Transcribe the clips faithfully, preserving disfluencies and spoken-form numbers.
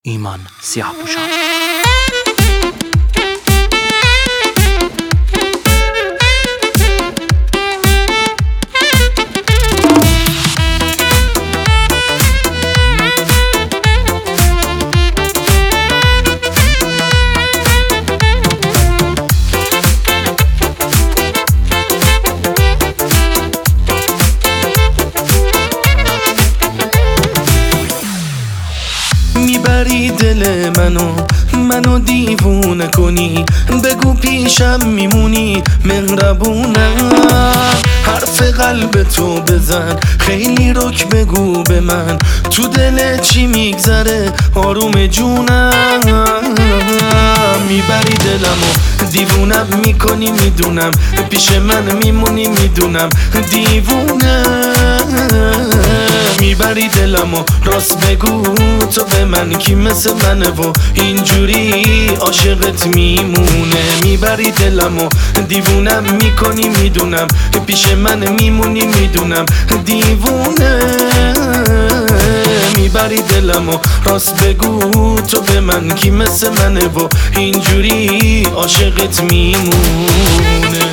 ایمان سیاه‌پوشان. میبری دل منو منو دیوونه کنی، بگو پیشم میمونی مهربونم، حرف قلب تو بزن خیلی رک بگو به من، تو دل چی میگذره آروم جونم. میبری دلمو دیوونم میکنی میدونم، پیش من میمونی میدونم دیوونه. میبری دلمو راست بگو تو به من کی مثل منه و اینجوری عاشقت میمونه. میبری دلمو دیوونم میکنی میدونم، پیش من میمونی میدونم دیوونه. میبری دلمو راست بگو تو به من کی مثل منه و اینجوری عاشقت میمونه.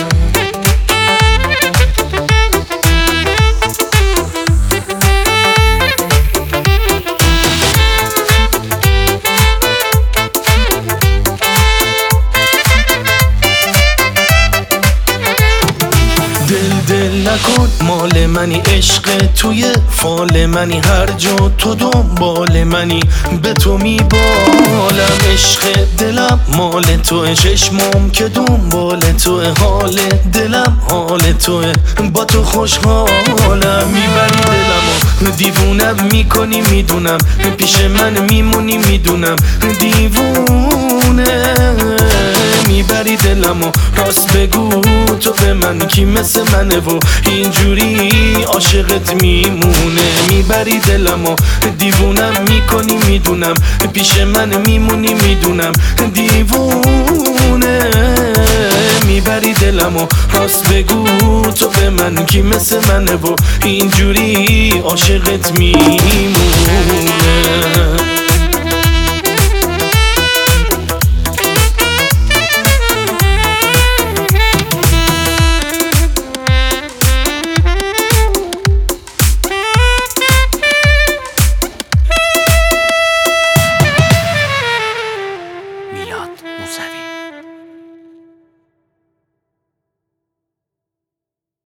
دل دل نکن مال منی، عشق توی فال منی، هر جا تو دنبال منی به تو میبالم. عشق دلم مال توه، چشمام که دنبال توه، حال دلم حال توه، با تو خوشحالم. میبری دلمو دیوونم میکنی میدونم، پیش من میمونی میدونم دیوونه. میبری دلمو راست بگو تو به من کی مثل منه و اینجوری عاشقت میمونه. میبری دلمو دیوونم میکنی میدونم، پیش من میمونی میدونم دیوونه. میبری دلمو راست بگو تو به من کی مثل منه و اینجوری عاشقت میمونه.